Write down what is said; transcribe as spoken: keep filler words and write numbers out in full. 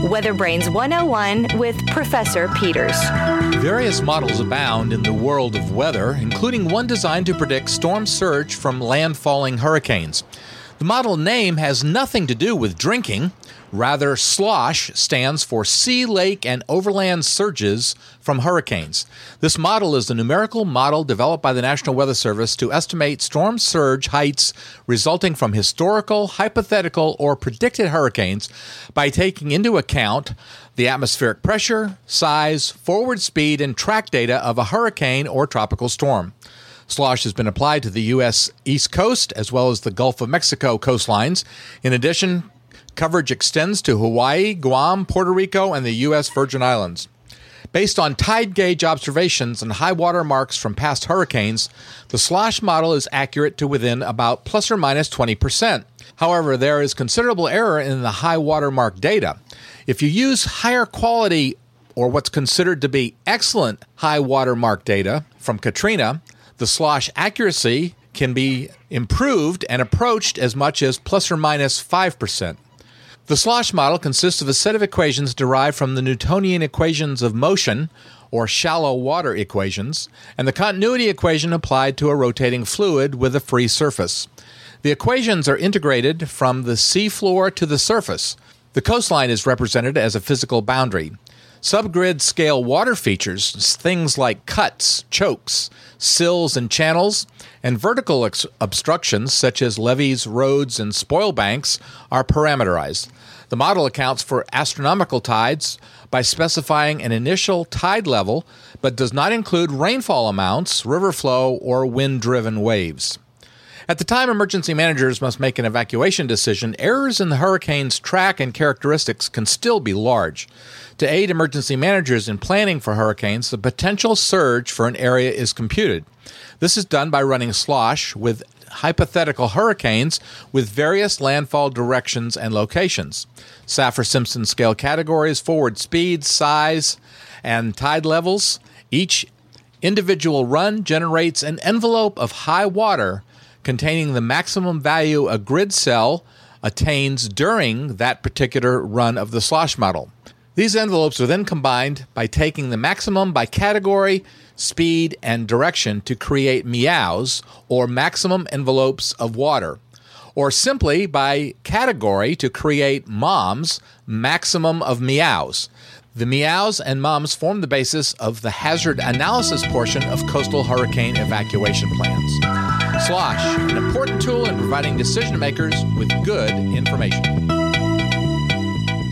Weather Brains one oh one with Professor Peters. Various models abound in the world of weather, including one designed to predict storm surge from landfalling hurricanes. The model name has nothing to do with drinking. Rather, SLOSH stands for Sea, Lake, and Overland Surges from Hurricanes. This model is the numerical model developed by the National Weather Service to estimate storm surge heights resulting from historical, hypothetical, or predicted hurricanes by taking into account the atmospheric pressure, size, forward speed, and track data of a hurricane or tropical storm. SLOSH has been applied to the U S East Coast as well as the Gulf of Mexico coastlines. In addition, coverage extends to Hawaii, Guam, Puerto Rico, and the U S Virgin Islands. Based on tide gauge observations and high water marks from past hurricanes, the SLOSH model is accurate to within about plus or minus twenty percent. However, there is considerable error in the high water mark data. If you use higher quality or what's considered to be excellent high water mark data from Katrina, the SLOSH accuracy can be improved and approached as much as plus or minus five percent. The SLOSH model consists of a set of equations derived from the Newtonian equations of motion, or shallow water equations, and the continuity equation applied to a rotating fluid with a free surface. The equations are integrated from the seafloor to the surface. The coastline is represented as a physical boundary. Subgrid scale water features, things like cuts, chokes, sills and channels, and vertical ex- obstructions such as levees, roads, and spoil banks are parameterized. The model accounts for astronomical tides by specifying an initial tide level, but does not include rainfall amounts, river flow, or wind-driven waves. At the time emergency managers must make an evacuation decision, errors in the hurricane's track and characteristics can still be large. To aid emergency managers in planning for hurricanes, the potential surge for an area is computed. This is done by running SLOSH with hypothetical hurricanes with various landfall directions and locations. Saffir-Simpson scale categories, forward speed, size, and tide levels. Each individual run generates an envelope of high water containing the maximum value a grid cell attains during that particular run of the SLOSH model. These envelopes are then combined by taking the maximum by category, speed, and direction to create meows, or maximum envelopes of water, or simply by category to create MOMS, maximum of meows. The meows and MOMS form the basis of the hazard analysis portion of coastal hurricane evacuation plans. SLOSH, an important tool in providing decision makers with good information.